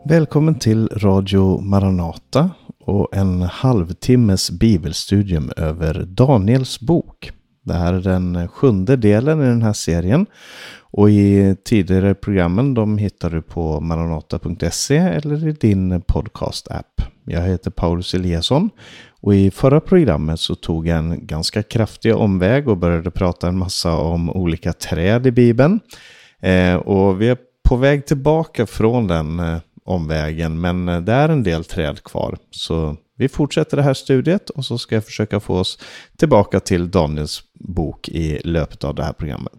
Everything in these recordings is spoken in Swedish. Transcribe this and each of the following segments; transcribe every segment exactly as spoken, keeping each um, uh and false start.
Välkommen till Radio Maranata och en halvtimmes bibelstudium över Daniels bok. Det här är den sjunde delen i den här serien och i tidigare programmen de hittar du på maranata punkt se eller i din podcast-app. Jag heter Paulus Eliasson och i förra programmet så tog jag en ganska kraftig omväg och började prata en massa om olika träd i Bibeln. Eh, och vi är på väg tillbaka från den eh, omvägen, men det är en del träd kvar. Så vi fortsätter det här studiet och så ska jag försöka få oss tillbaka till Daniels bok i löpet av det här programmet.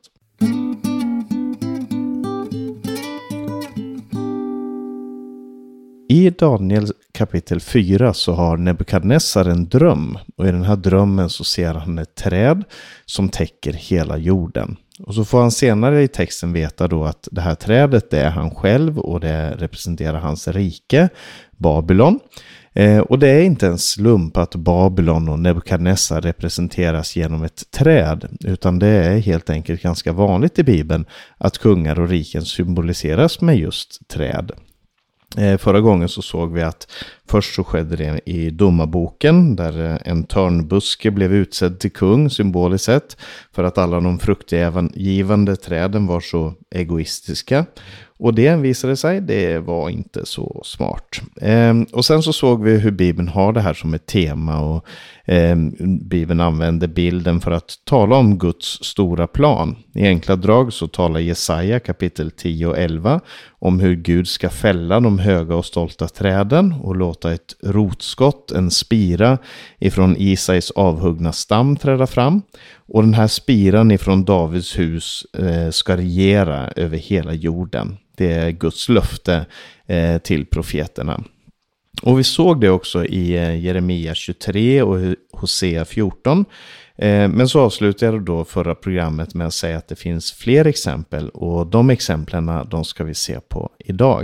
I Daniel kapitel fyra så har Nebukadnessar en dröm och i den här drömmen så ser han ett träd som täcker hela jorden. Och så får han senare i texten veta då att det här trädet det är han själv och det representerar hans rike, Babylon. Eh, och det är inte en slump att Babylon och Nebukadnessar representeras genom ett träd, utan det är helt enkelt ganska vanligt i Bibeln att kungar och riken symboliseras med just träd. Eh, förra gången så såg vi att först så skedde det i domarboken där en törnbuske blev utsedd till kung symboliskt sett för att alla de fruktgivande träden var så egoistiska. Och det visade sig, det var inte så smart. Eh, och sen så såg vi hur Bibeln har det här som ett tema och eh, Bibeln använder bilden för att tala om Guds stora plan. I enkla drag så talar Jesaja kapitel tio och elva om hur Gud ska fälla de höga och stolta träden och låta ett rotskott, en spira ifrån Isais avhuggna stam träda fram. Och den här spiran ifrån Davids hus eh, ska regera över hela jorden. Det är Guds löfte eh, till profeterna. Och vi såg det också i eh, Jeremia tjugotre och Hosea fjorton. Eh, men så avslutade jag då förra programmet med att säga att det finns fler exempel. Och de exemplen de ska vi se på idag.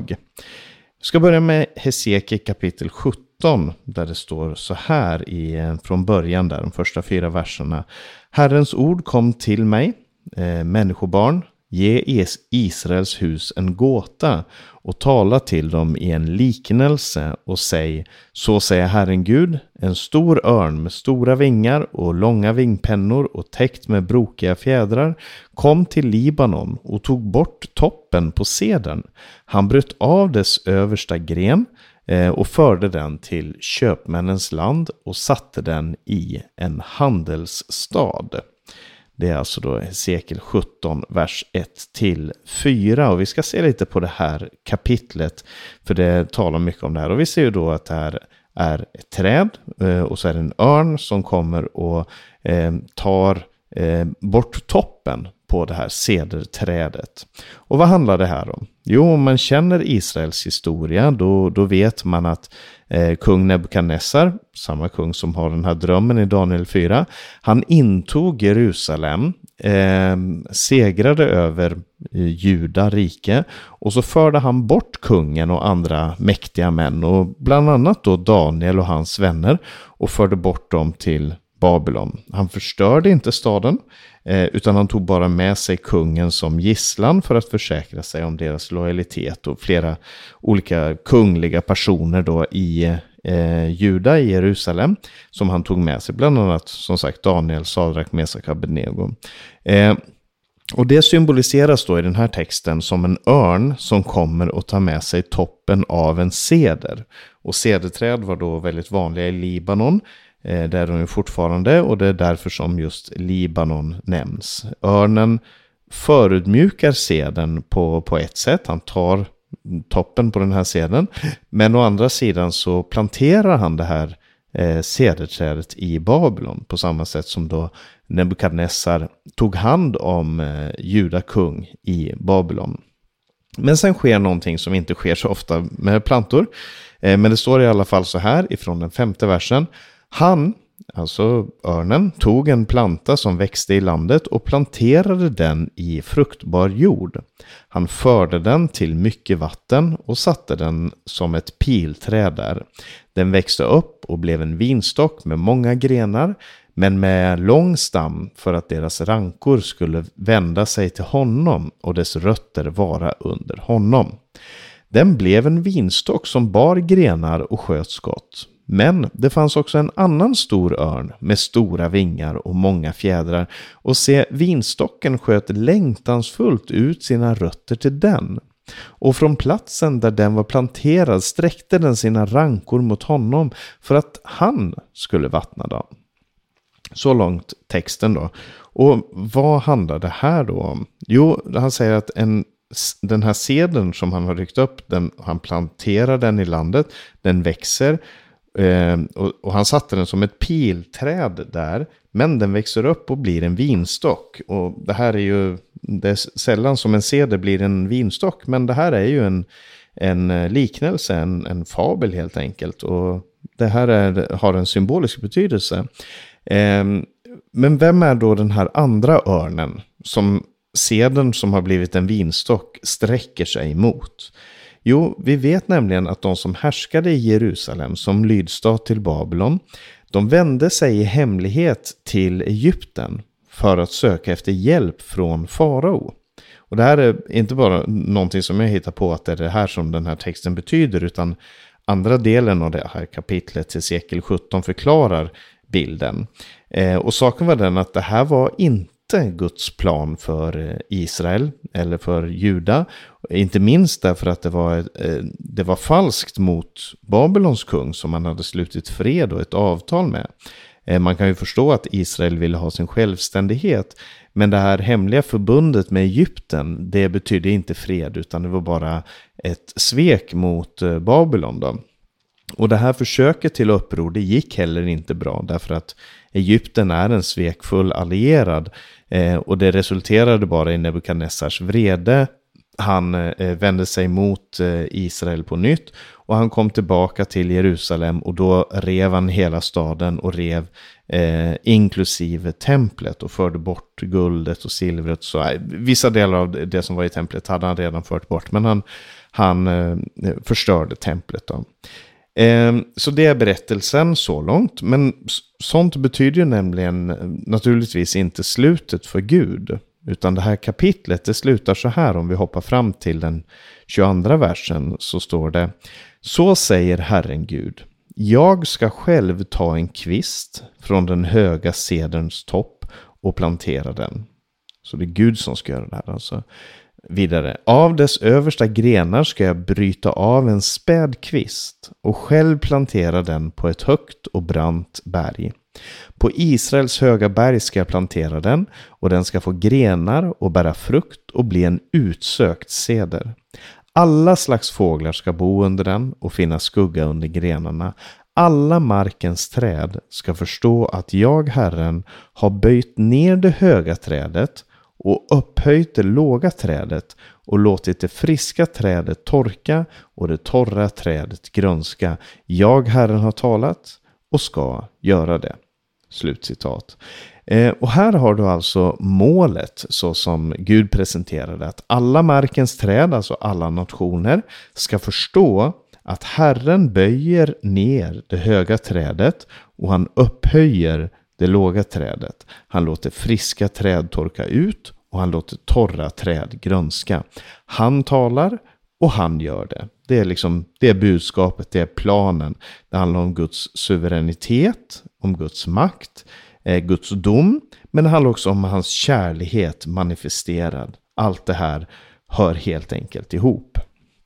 Vi ska börja med Hesekiel kapitel sjutton där det står så här i, från början där, de första fyra verserna. Herrens ord kom till mig, eh, människobarn, ge Israels hus en gåta och tala till dem i en liknelse och säg, så säger Herren Gud, en stor örn med stora vingar och långa vingpennor och täckt med brokiga fjädrar kom till Libanon och tog bort toppen på cedern. Han bröt av dess översta gren eh, och förde den till köpmännens land och satte den i en handelsstad. Det är alltså då Hesekiel sjutton, vers ett till fyra. Och vi ska se lite på det här kapitlet, för det talar mycket om det här. Och vi ser ju då att det här är ett träd och så är det en örn som kommer och eh, tar eh, bort toppen på det här cederträdet. Och vad handlar det här om? Jo, om man känner Israels historia då, då vet man att eh, kung Nebukadnessar, samma kung som har den här drömmen i Daniel fyra, han intog Jerusalem, eh, segrade över eh, Juda rike och så förde han bort kungen och andra mäktiga män och bland annat då Daniel och hans vänner och förde bort dem till Babylon. Han förstörde inte staden eh, utan han tog bara med sig kungen som gisslan för att försäkra sig om deras lojalitet och flera olika kungliga personer då i eh, Juda i Jerusalem som han tog med sig, bland annat som sagt Daniel, Sadrak, Mesak, Abednego. Eh, och det symboliseras då i den här texten som en örn som kommer och tar med sig toppen av en ceder. Och cederträd var då väldigt vanliga i Libanon. Där är de fortfarande och det är därför som just Libanon nämns. Örnen förutmjukar seden på, på ett sätt. Han tar toppen på den här seden. Men å andra sidan så planterar han det här eh, cederträdet i Babylon. På samma sätt som då Nebukadnessar tog hand om eh, Juda kung i Babylon. Men sen sker någonting som inte sker så ofta med plantor. Eh, men det står i alla fall så här ifrån den femte versen. Han, alltså örnen, tog en planta som växte i landet och planterade den i fruktbar jord. Han förde den till mycket vatten och satte den som ett pilträd där. Den växte upp och blev en vinstock med många grenar, men med lång stam för att deras rankor skulle vända sig till honom och dess rötter vara under honom. Den blev en vinstock som bar grenar och sköt skott. Men det fanns också en annan stor örn med stora vingar och många fjädrar, och se, vinstocken sköt längtansfullt ut sina rötter till den. Och från platsen där den var planterad sträckte den sina rankor mot honom för att han skulle vattna dem. Så långt texten då. Och vad handlar det här då om? Jo, han säger att en, den här seden som han har ryckt upp, den, han planterar den i landet, den växer. Eh, och, och han satte den som ett pilträd där, men den växer upp och blir en vinstock. Och det här är ju, det är sällan som en ceder blir en vinstock, men det här är ju en, en liknelse, en, en fabel helt enkelt. Och det här är, har en symbolisk betydelse. Eh, men vem är då den här andra örnen som cedern som har blivit en vinstock sträcker sig emot? Jo, vi vet nämligen att de som härskade i Jerusalem som lydstad till Babylon, de vände sig i hemlighet till Egypten för att söka efter hjälp från farao. Och det här är inte bara någonting som jag hittar på att det är det här som den här texten betyder, utan andra delen av det här kapitlet till sekel sjutton förklarar bilden. Eh, och saken var den att det här var inte Guds plan för Israel eller för Juda, inte minst därför att det var, det var falskt mot Babylons kung som man hade slutit fred och ett avtal med. Man kan ju förstå att Israel ville ha sin självständighet, men det här hemliga förbundet med Egypten, det betydde inte fred, utan det var bara ett svek mot Babylon då. Och det här försöket till uppror, det gick heller inte bra, därför att Egypten är en svekfull allierad, eh, och det resulterade bara i Nebukadnessars vrede. Han eh, vände sig mot eh, Israel på nytt, och han kom tillbaka till Jerusalem, och då rev han hela staden och rev eh, inklusive templet och förde bort guldet och silvret. Så, eh, vissa delar av det som var i templet hade han redan fört bort, men han, han eh, förstörde templet då. Så det är berättelsen så långt, men sånt betyder ju nämligen naturligtvis inte slutet för Gud, utan det här kapitlet det slutar så här. Om vi hoppar fram till den tjugoandra versen så står det: så säger Herren Gud, jag ska själv ta en kvist från den höga cederns topp och plantera den. Så det är Gud som ska göra det här alltså. Vidare, av dess översta grenar ska jag bryta av en späd kvist och själv plantera den på ett högt och brant berg. På Israels höga berg ska jag plantera den, och den ska få grenar och bära frukt och bli en utsökt ceder. Alla slags fåglar ska bo under den och finna skugga under grenarna. Alla markens träd ska förstå att jag, Herren, har böjt ner det höga trädet och upphöjt det låga trädet och låtit det friska trädet torka och det torra trädet grönska. Jag, Herren, har talat och ska göra det. Slutcitat. Eh, och här har du alltså målet så som Gud presenterade, att alla markens träd, alltså alla nationer, ska förstå att Herren böjer ner det höga trädet och han upphöjer det låga trädet. Han låter friska träd torka ut och han låter torra träd grönska. Han talar och han gör det. Det är liksom det är budskapet, det är planen. Det handlar om Guds suveränitet, om Guds makt, eh, Guds dom, men det handlar också om hans kärlighet manifesterad. Allt det här hör helt enkelt ihop.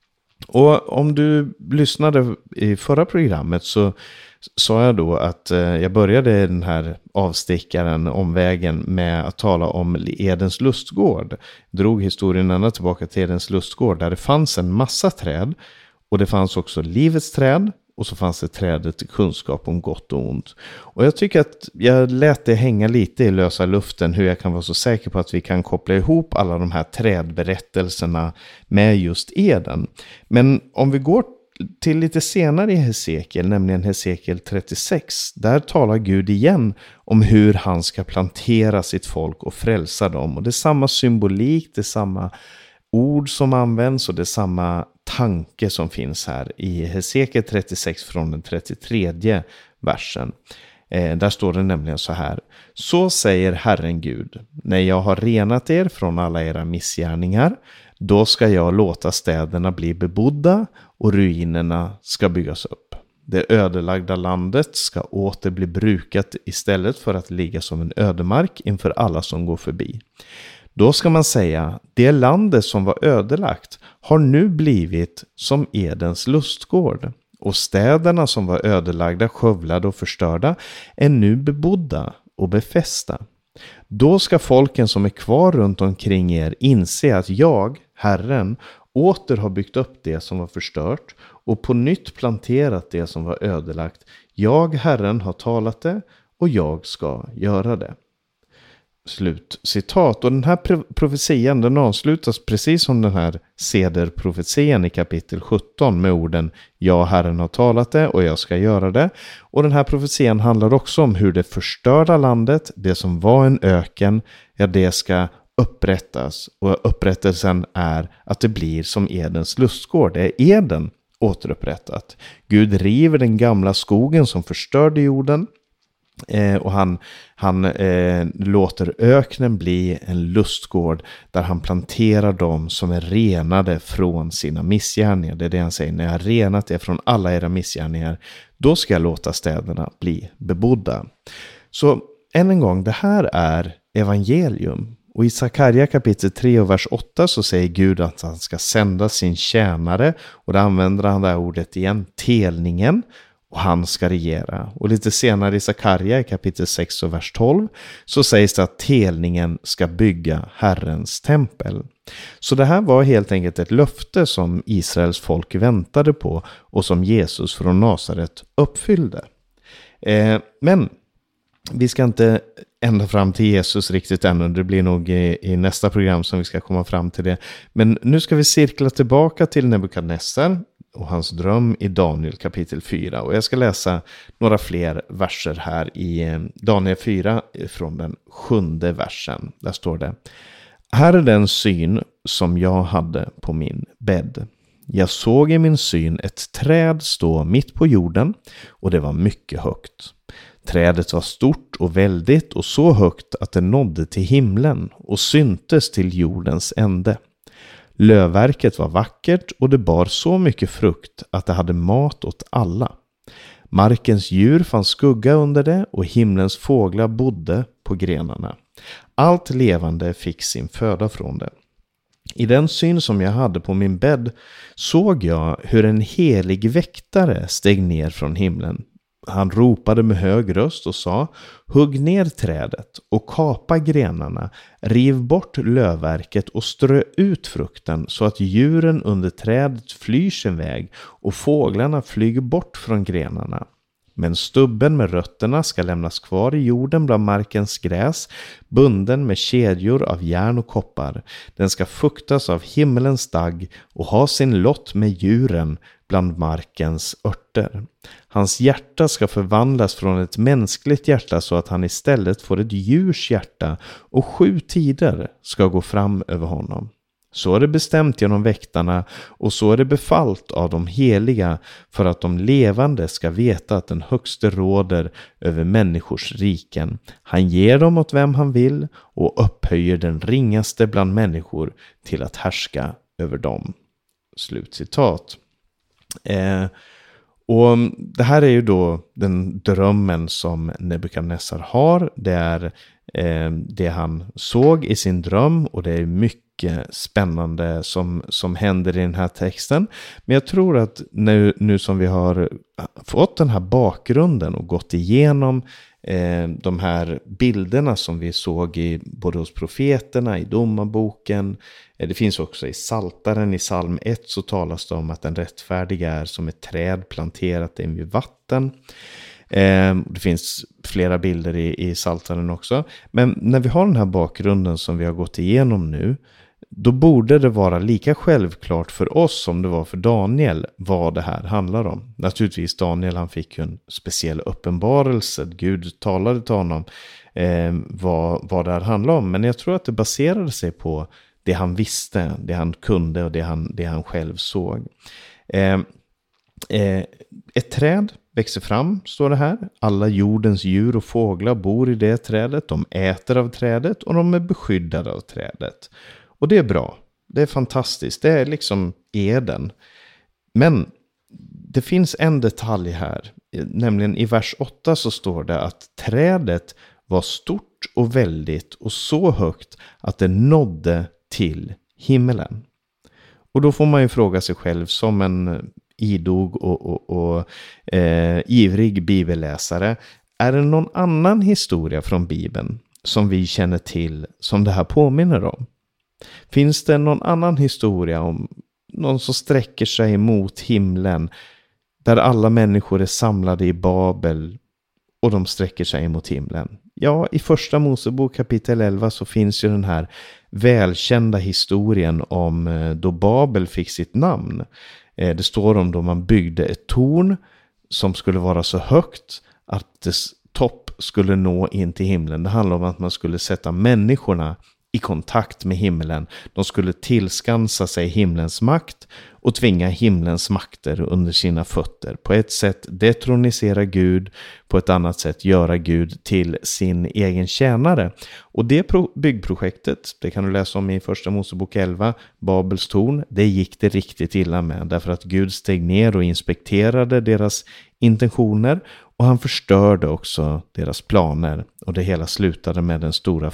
Och om du lyssnade i förra programmet så sa jag då att eh, jag började den här avstickaren, omvägen, med att tala om Edens lustgård. Drog historien ända tillbaka till Edens lustgård där det fanns en massa träd, och det fanns också livets träd, och så fanns det trädet till kunskap om gott och ont. Och jag tycker att jag lät det hänga lite i lösa luften hur jag kan vara så säker på att vi kan koppla ihop alla de här trädberättelserna med just Eden. Men om vi går till lite senare i Hesekiel, nämligen Hesekiel trettiosex, där talar Gud igen om hur han ska plantera sitt folk och frälsa dem. Och det är samma symbolik, det är samma ord som används och det är samma tanke som finns här i Hesekiel trettiosex från den trettiotredje versen. Eh, där står det nämligen så här: så säger Herren Gud, när jag har renat er från alla era missgärningar, Då ska jag låta städerna bli bebodda och ruinerna ska byggas upp. Det ödelagda landet ska åter bli brukat istället för att ligga som en ödemark inför alla som går förbi. Då ska man säga, det landet som var ödelagt har nu blivit som Edens lustgård. Och städerna som var ödelagda, skövlade och förstörda är nu bebodda och befästa. Då ska folken som är kvar runt omkring er inse att jag, Herren, åter har byggt upp det som var förstört och på nytt planterat det som var ödelagt. Jag, Herren, har talat det och jag ska göra det. Slut citat. Och den här profetian, den avslutas precis som den här sederprofetian i kapitel sjutton med orden jag, Herren, har talat det och jag ska göra det. Och den här profetian handlar också om hur det förstörda landet, det som var en öken, ja, det ska upprättas. Och upprättelsen är att det blir som Edens lustgård. Det är Eden återupprättat. Gud river den gamla skogen som förstörde jorden. Eh, och han, han eh, låter öknen bli en lustgård där han planterar dem som är renade från sina missgärningar. Det är det han säger, när jag har renat er från alla era missgärningar, då ska jag låta städerna bli bebodda. Så än en gång, det här är evangelium. Och i Sakarja kapitel tre och vers åtta så säger Gud att han ska sända sin tjänare, och då använder han det här ordet igen, telningen. Och han ska regera. Och lite senare i Sakarja i kapitel sex och vers tolv så sägs det att telningen ska bygga Herrens tempel. Så det här var helt enkelt ett löfte som Israels folk väntade på och som Jesus från Nasaret uppfyllde. Eh, men vi ska inte ända fram till Jesus riktigt ännu. Det blir nog i, i nästa program som vi ska komma fram till det. Men nu ska vi cirkla tillbaka till Nebukadnessar och hans dröm i Daniel kapitel fyra. Och jag ska läsa några fler verser här i Daniel fyra från den sjunde versen. Där står det: här är den syn som jag hade på min bädd. Jag såg i min syn ett träd stå mitt på jorden, och det var mycket högt. Trädet var stort och väldigt och så högt att det nådde till himlen och syntes till jordens ände. Lövverket var vackert och det bar så mycket frukt att det hade mat åt alla. Markens djur fann skugga under det och himlens fåglar bodde på grenarna. Allt levande fick sin föda från det. I den syn som jag hade på min bädd såg jag hur en helig väktare steg ner från himlen. Han ropade med hög röst och sa: hugg ner trädet och kapa grenarna, riv bort lövverket och strö ut frukten så att djuren under trädet flyr sin väg och fåglarna flyger bort från grenarna. Men stubben med rötterna ska lämnas kvar i jorden bland markens gräs, bunden med kedjor av järn och koppar. Den ska fuktas av himmelens dagg och ha sin lott med djuren bland markens örter. Hans hjärta ska förvandlas från ett mänskligt hjärta så att han istället får ett djurs hjärta, och sju tider ska gå fram över honom. Så är det bestämt genom väktarna, och så är det befallt av de heliga, för att de levande ska veta att den högste råder över människors riken. Han ger dem åt vem han vill och upphöjer den ringaste bland människor till att härska över dem. Slutcitat. Eh, och det här är ju då den drömmen som Nebukadnessar har. Det är eh, det han såg i sin dröm, och det är mycket spännande som, som händer i den här texten. Men jag tror att nu, nu som vi har fått den här bakgrunden och gått igenom eh, de här bilderna som vi såg i, både hos profeterna, i domarboken, eh, det finns också i Saltaren, i psalm ett så talas det om att den rättfärdiga är som ett träd planterat invid vatten. Eh, det finns flera bilder i, i Saltaren också. Men när vi har den här bakgrunden som vi har gått igenom nu, då borde det vara lika självklart för oss som det var för Daniel vad det här handlar om. Naturligtvis Daniel, han fick ju en speciell uppenbarelse. Gud talade till honom eh, vad, vad det här handlar om. Men jag tror att det baserade sig på det han visste, det han kunde och det han, det han själv såg. Eh, eh, ett träd växer fram, står det här. Alla jordens djur och fåglar bor i det trädet. De äter av trädet och de är beskyddade av trädet. Och det är bra. det är fantastiskt. Det är liksom Eden. Men det finns en detalj här. Nämligen i vers åtta så står det att trädet var stort och väldigt och så högt att det nådde till himmelen. Och då får man ju fråga sig själv som en idog och, och, och eh, ivrig bibelläsare. Är det någon annan historia från Bibeln som vi känner till som det här påminner om? Finns det någon annan historia om någon som sträcker sig mot himlen där alla människor är samlade i Babel och de sträcker sig mot himlen? Ja, i första Mosebok kapitel elva så finns ju den här välkända historien om då Babel fick sitt namn. Det står om då man byggde ett torn som skulle vara så högt att dess topp skulle nå in till himlen. Det handlar om att man skulle sätta människorna i kontakt med himlen. De skulle tillskansa sig himlens makt och tvinga himlens makter under sina fötter. På ett sätt detronisera Gud, på ett annat sätt göra Gud till sin egen tjänare. Och det byggprojektet, det kan du läsa om i första Mosebok elva, Babels torn, det gick det riktigt illa med. Därför att Gud steg ner och inspekterade deras intentioner och han förstörde också deras planer. Och det hela slutade med den stora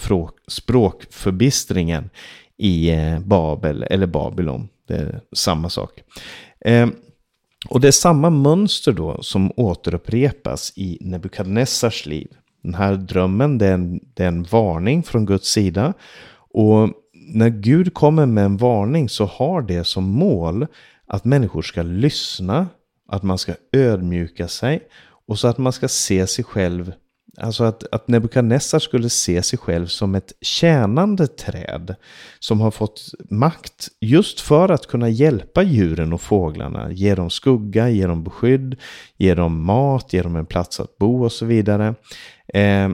språkförbistringen i Babel eller Babylon. Det är samma sak. Eh, och det är samma mönster då som återupprepas i Nebukadnessars liv. Den här drömmen, det är, en, det är en varning från Guds sida. Och när Gud kommer med en varning så har det som mål att människor ska lyssna, att man ska ödmjuka sig och så att man ska se sig själv. Alltså att, att Nebukadnessar skulle se sig själv som ett tjänande träd som har fått makt just för att kunna hjälpa djuren och fåglarna. Ge dem skugga, ge dem beskydd, ge dem mat, ge dem en plats att bo och så vidare. Eh,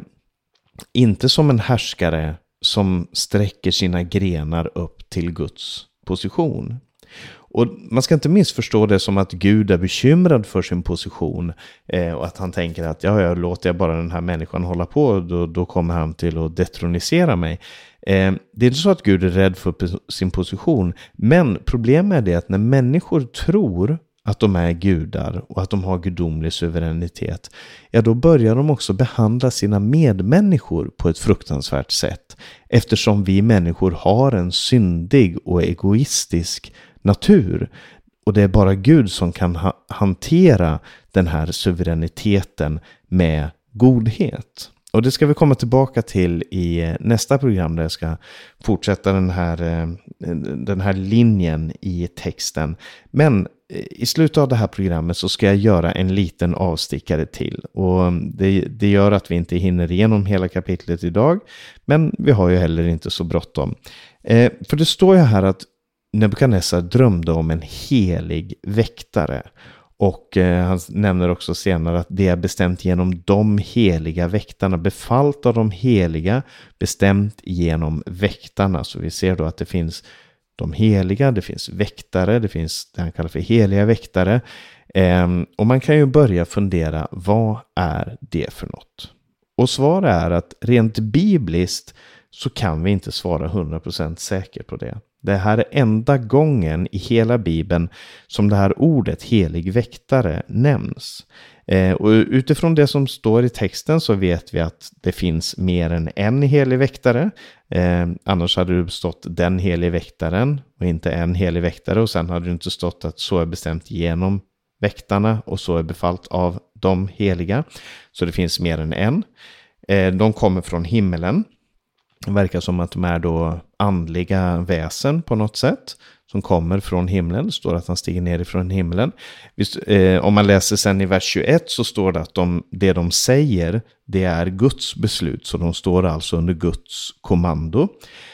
inte som en härskare som sträcker sina grenar upp till Guds position. Och man ska inte missförstå det som att Gud är bekymrad för sin position eh, och att han tänker att ja, jag låter jag bara den här människan hålla på då, då kommer han till att detronisera mig. Eh, det är inte så att Gud är rädd för sin position, men problemet är det att när människor tror att de är gudar och att de har gudomlig suveränitet, ja då börjar de också behandla sina medmänniskor på ett fruktansvärt sätt eftersom vi människor har en syndig och egoistisk natur och det är bara Gud som kan ha- hantera den här suveräniteten med godhet. Och det ska vi komma tillbaka till i nästa program där jag ska fortsätta den här, den här linjen i texten. Men i slutet av det här programmet så ska jag göra en liten avstickare till. Och det, det gör att vi inte hinner igenom hela kapitlet idag. Men vi har ju heller inte så bråttom. Eh, för det står ju här att Nebukadnessar drömde om en helig väktare. Och eh, han nämner också senare att det är bestämt genom de heliga väktarna, befallt av de heliga, bestämt genom väktarna. Så vi ser då att det finns de heliga, det finns väktare, det finns det han kallar för heliga väktare. Eh, och man kan ju börja fundera, vad är det för något? Och svaret är att rent bibliskt så kan vi inte svara hundra procent säkert på det. Det här är enda gången i hela Bibeln som det här ordet helig väktare nämns. Eh, och utifrån det som står i texten så vet vi att det finns mer än en helig väktare. Eh, annars hade det stått den helig väktaren och inte en helig väktare. Och sen hade det inte stått att så är bestämt genom väktarna och så är befallt av de heliga. Så det finns mer än en. Eh, de kommer från himmelen. Det verkar som att de är då andliga väsen på något sätt som kommer från himlen. Det står att han stiger ner ifrån himlen. Visst, eh, om man läser sen i vers tjugoett så står det att de, det de säger det är Guds beslut. Så de står alltså under Guds kommando.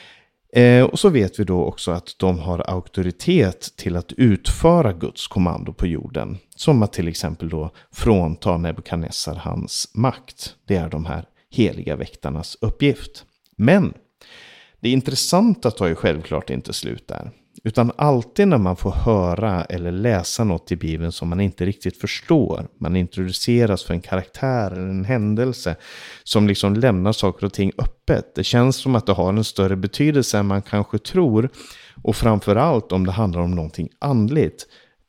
Eh, och så vet vi då också att de har auktoritet till att utföra Guds kommando på jorden. Som att till exempel då frånta Nebukadnessar hans makt. Det är de här heliga väktarnas uppgift. Men det intressanta tar ju självklart inte slut där. Utan alltid när man får höra eller läsa något i Bibeln som man inte riktigt förstår. Man introduceras för en karaktär eller en händelse som liksom lämnar saker och ting öppet. Det känns som att det har en större betydelse än man kanske tror. Och framförallt om det handlar om någonting andligt,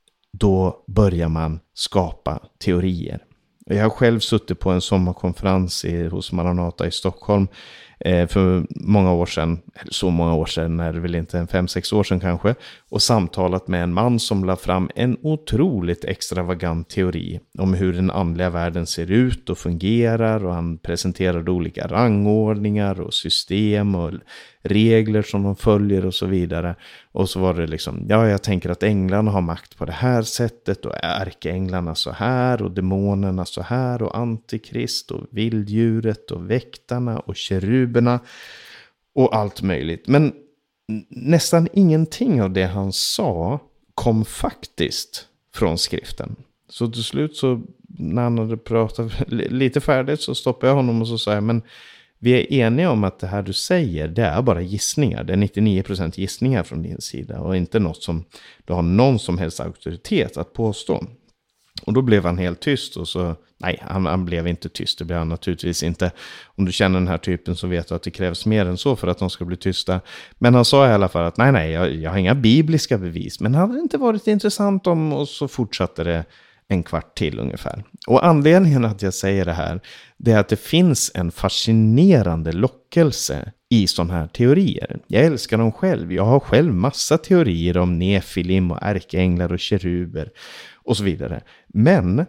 då börjar man skapa teorier. Jag har själv suttit på en sommarkonferens i, hos Maranata i Stockholm eh, för många år sedan, eller så många år sedan är det väl inte, en fem, sex år sedan kanske, och samtalat med en man som la fram en otroligt extravagant teori om hur den andliga världen ser ut och fungerar, och han presenterade olika rangordningar och system och regler som de följer och så vidare. Och så var det liksom, ja, jag tänker att änglarna har makt på det här sättet, och ärkeänglarna så här, och demonerna så här, och antikrist och vilddjuret och väktarna och keruberna och allt möjligt. Men nästan ingenting av det han sa kom faktiskt från skriften. Så till slut, så när han hade pratat lite färdigt, så stoppade jag honom och så sa jag, men vi är eniga om att det här du säger, det är bara gissningar. Det är nittionio procent gissningar från din sida, och inte något som du har någon som helst auktoritet att påstå. Och då blev han helt tyst, och så, nej, han, han blev inte tyst. Det blev han naturligtvis inte. Om du känner den här typen så vet du att det krävs mer än så för att de ska bli tysta. Men han sa i alla fall att nej, nej, jag, jag har inga bibliska bevis. Men hade det inte varit intressant om, och så fortsatte det en kvart till ungefär. Och anledningen att jag säger det här, det är att det finns en fascinerande lockelse i sådana här teorier. Jag älskar dem själv. Jag har själv massa teorier om nefilim och ärkeänglar och keruber och så vidare. Men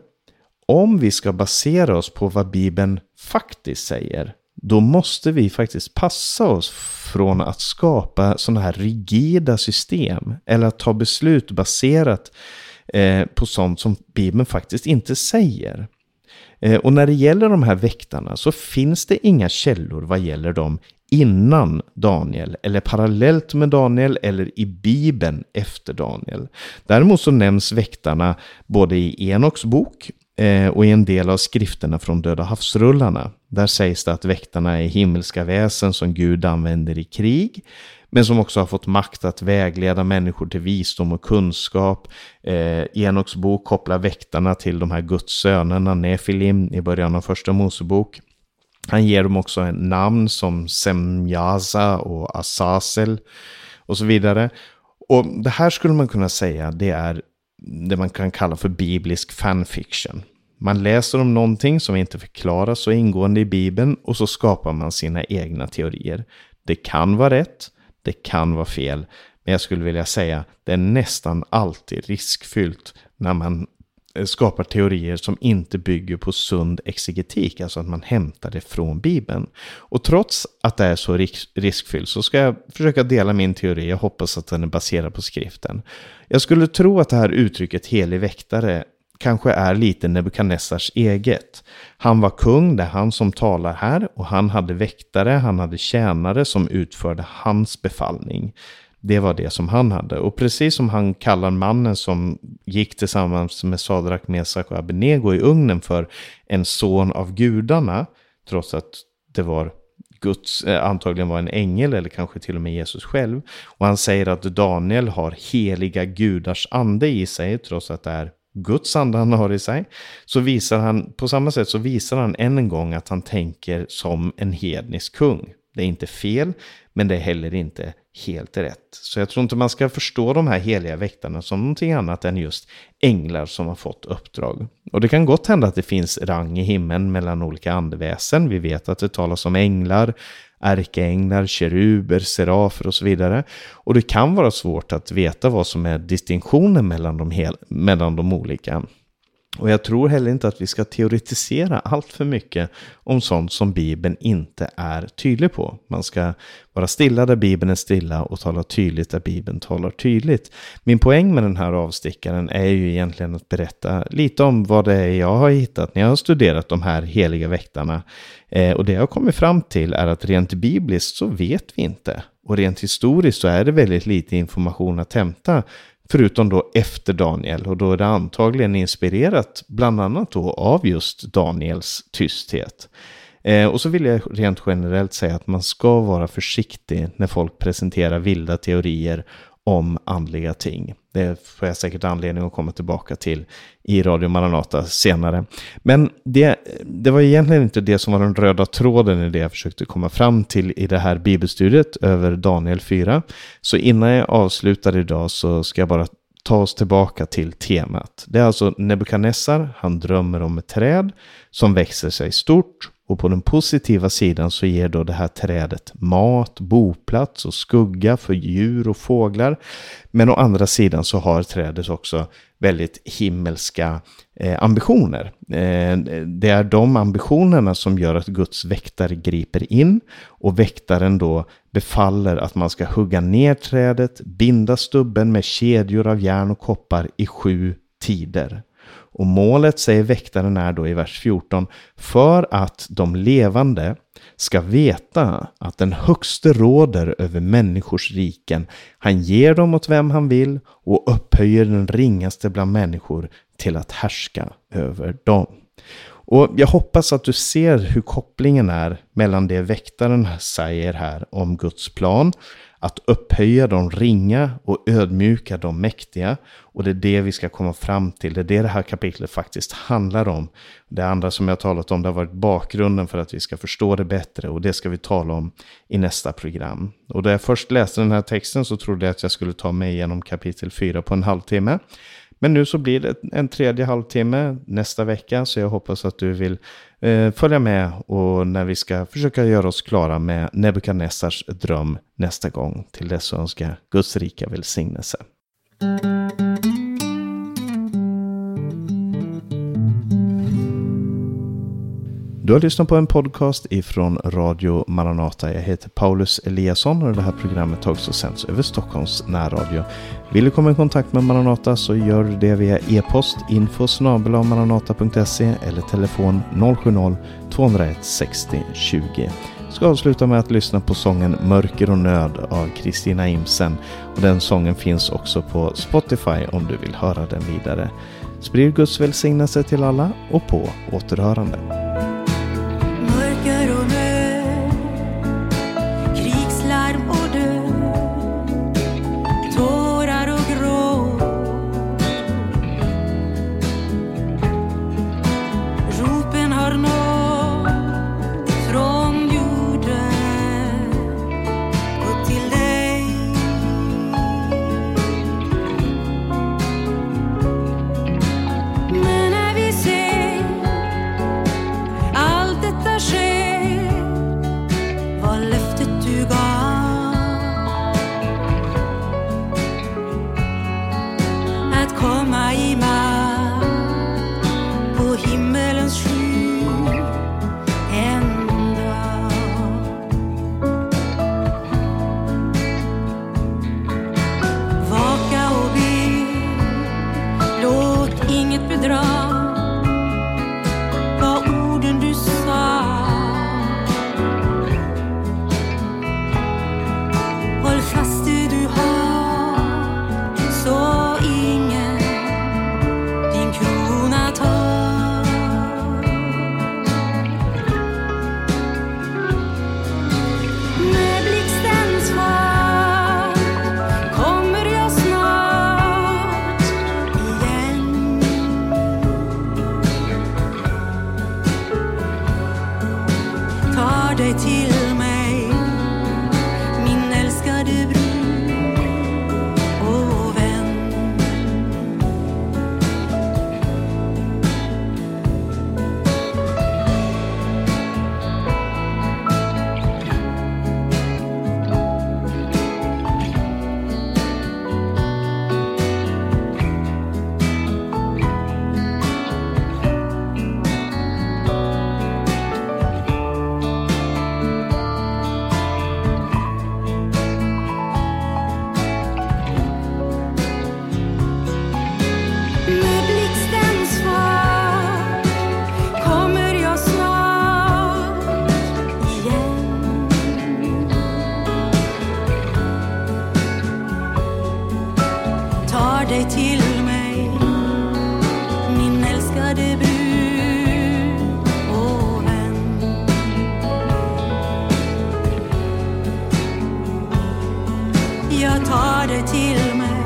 om vi ska basera oss på vad Bibeln faktiskt säger, då måste vi faktiskt passa oss från att skapa sådana här rigida system, eller att ta beslut baserat eh, på sånt som Bibeln faktiskt inte säger. Eh, och när det gäller de här väktarna så finns det inga källor vad gäller dem innan Daniel, eller parallellt med Daniel, eller i Bibeln efter Daniel. Däremot så nämns väktarna både i Enoks bok eh, och i en del av skrifterna från Döda havsrullarna. Där sägs det att väktarna är himmelska väsen som Gud använder i krig, men som också har fått makt att vägleda människor till visdom och kunskap. Eh, Enoks bok kopplar väktarna till de här Guds sönerna, nefilim, i början av första Mosebok. Han ger dem också en namn som Semjaza och Azazel och så vidare. Och det här skulle man kunna säga, det är det man kan kalla för biblisk fanfiction. Man läser om någonting som inte förklaras så ingående i Bibeln, och så skapar man sina egna teorier. Det kan vara rätt, det kan vara fel, men jag skulle vilja säga det är nästan alltid riskfyllt när man skapar teorier som inte bygger på sund exegetik, alltså att man hämtar det från Bibeln. Och trots att det är så riskfyllt så ska jag försöka dela min teori. Jag hoppas att den är baserad på skriften. Jag skulle tro att det här uttrycket helig väktare kanske är lite Nebukadnessars eget. Han var kung, det är han som talar här, och han hade väktare, han hade tjänare som utförde hans befallning. Det var det som han hade. Och precis som han kallar mannen som gick tillsammans med Sadrak, Mesak och Abednego i ugnen för en son av gudarna, trots att det var Guds, eh, antagligen var en ängel eller kanske till och med Jesus själv. Och han säger att Daniel har heliga gudars ande i sig, trots att det är Guds ande han har i sig. Så visar han, på samma sätt så visar han än en gång att han tänker som en hednisk kung. Det är inte fel, men det är heller inte helt rätt. Så jag tror inte man ska förstå de här heliga väktarna som någonting annat än just änglar som har fått uppdrag. Och det kan gott hända att det finns rang i himlen mellan olika andeväsen. Vi vet att det talas om änglar, ärkeänglar, keruber, serafer och så vidare. Och det kan vara svårt att veta vad som är distinktionen mellan de, hel- mellan de olika. Och jag tror heller inte att vi ska teoretisera allt för mycket om sånt som Bibeln inte är tydlig på. Man ska vara stilla där Bibeln är stilla och tala tydligt där Bibeln talar tydligt. Min poäng med den här avstickaren är ju egentligen att berätta lite om vad det är jag har hittat när jag har studerat de här heliga väktarna. Eh, och det jag har kommit fram till är att rent bibliskt så vet vi inte. Och rent historiskt så är det väldigt lite information att hämta, förutom då efter Daniel, och då är det antagligen inspirerat bland annat då av just Daniels tysthet. Eh, och så vill jag rent generellt säga att man ska vara försiktig när folk presenterar vilda teorier om andliga ting. Det får jag säkert anledning att komma tillbaka till i Radio Maranata senare. Men det, det var egentligen inte det som var den röda tråden i det jag försökte komma fram till i det här bibelstudiet över Daniel fyra. Så innan jag avslutar idag så ska jag bara ta oss tillbaka till temat. Det är alltså Nebukadnessar, han drömmer om ett träd som växer sig stort. Och på den positiva sidan så ger då det här trädet mat, boplats och skugga för djur och fåglar. Men å andra sidan så har trädet också väldigt himmelska eh, ambitioner. Eh, det är de ambitionerna som gör att Guds väktare griper in. Och väktaren då befaller att man ska hugga ner trädet, binda stubben med kedjor av järn och koppar i sju tider. Och målet, säger väktaren, är då i vers fjorton, för att de levande ska veta att den högste råder över människors riken. Han ger dem åt vem han vill och upphöjer den ringaste bland människor till att härska över dem. Och jag hoppas att du ser hur kopplingen är mellan det väktaren säger här om Guds plan, att upphöja de ringa och ödmjuka de mäktiga. Och det är det vi ska komma fram till. Det är det det här kapitlet faktiskt handlar om. Det andra som jag talat om, det har varit bakgrunden för att vi ska förstå det bättre. Och det ska vi tala om i nästa program. Och då jag först läste den här texten så trodde jag att jag skulle ta mig igenom kapitel fyra på en halvtimme. Men nu så blir det en tredje halvtimme nästa vecka, så jag hoppas att du vill eh, följa med och när vi ska försöka göra oss klara med Nebukadnessars dröm nästa gång. Till dess önskar jag Guds rika välsignelse. Du har lyssnat på en podcast ifrån Radio Maranata. Jag heter Paulus Eliasson och det här programmet har också sänds över Stockholms närradio. Vill du komma i kontakt med Maranata så gör du det via e-post info snabel-a maranata punkt se eller telefon noll sju noll två noll ett sextio tjugo. Jag ska avsluta med att lyssna på sången Mörker och nöd av Kristina Imsen. Och den sången finns också på Spotify om du vill höra den vidare. Sprid Guds välsignelse till alla och på återhörande. Jag tar det till mig.